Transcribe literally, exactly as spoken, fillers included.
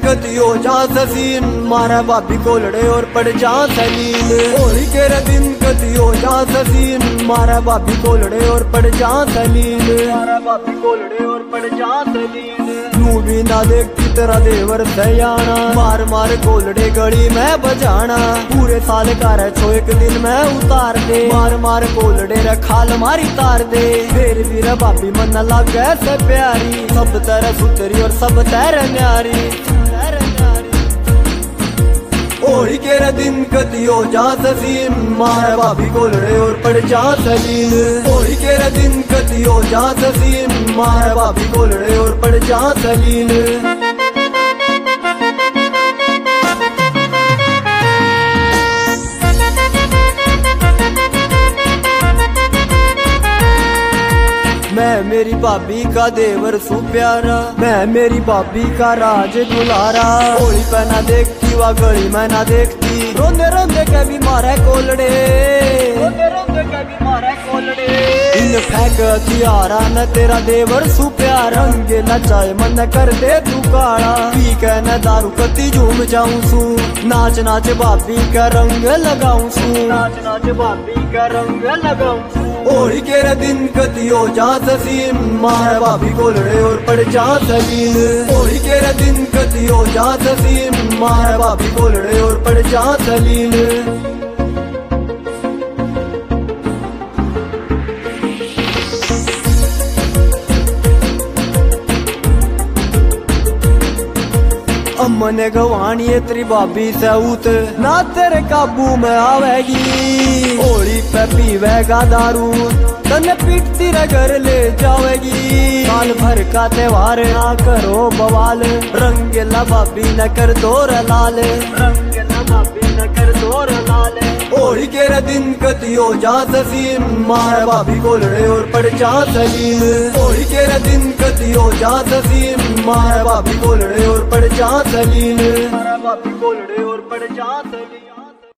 कति हो जा ससीन, मारा भाभी कोलड़े और पड़ जा सलीन। होली के रे दिन कति हो जा ससीन, मारा भाभी कोलड़े और पड़ जा सलीन, मारा भाभी कोलड़े और पड़ जा सलीन। यूं भी ना देखती तेरा देवर सयाना, मार मार कोलड़े गली में बजाना। पूरे साल का रे छो एक दिन में उतार दे, मार मार कोलड़े रे खाल मारी तार दे। फिर भी रे भाभी मन लागे से प्यारी, सब तेरे सुतरी और सब तेरे न्यारी। होली के रे दिन कति हो जा ससीन, मार भाभी कोलड़े और पड़ जा सलीन। होली के रे दिन कति हो जा ससीन, मार भाभी कोलड़े और पड़ जा सलीन। मैं मेरी भाभी का देवर सु प्यारा, मैं मेरी भाभी का राज दुलारा। होली पे ना देखती वा गली में ना देखती, रोंदे रोंदे के भी मारे कोलड़े, रोंदे रोंदे के भी मारे कोलड़े। इन फेंक हथियारा न तेरा देवर सु प्यारा, रंगे नचाए मन कर दे तू काला। पी के न दारू कती झूम जाऊं सू, नाच नाच भाभी का रंग लगाऊं सू, नाच नाच भाभी का रंग लगाऊं सू। होली के रे दिन कति हो जा ससीन, मार भाभी कोलड़े और पड़ जा सलीन। होली के रे दिन कति हो जा ससीन, मार भाभी कोलड़े और पड़ जा सलीन। अम्मने गवानी तेरी भाभी से उत, ना तेरे काबू में आवेगी। होली पे पीवेगा दारू, तने पीटती रे घर ले जावेगी। साल भर का त्योहार ना करो बवाल, रंगीला भाभी न कर दो रे लाल, रंगीला भाभी न कर दो रे लाल। होली के रे दिन कति हो जा ससीन, मार भाभी कोलड़े और पड़ जा सलीन। होली के रे दिन कति हो जा ससीन, मार भाभी कोलड़े और पड़ जा सलीन, मारा भाभी कोलड़े और पड़ जा सलीन।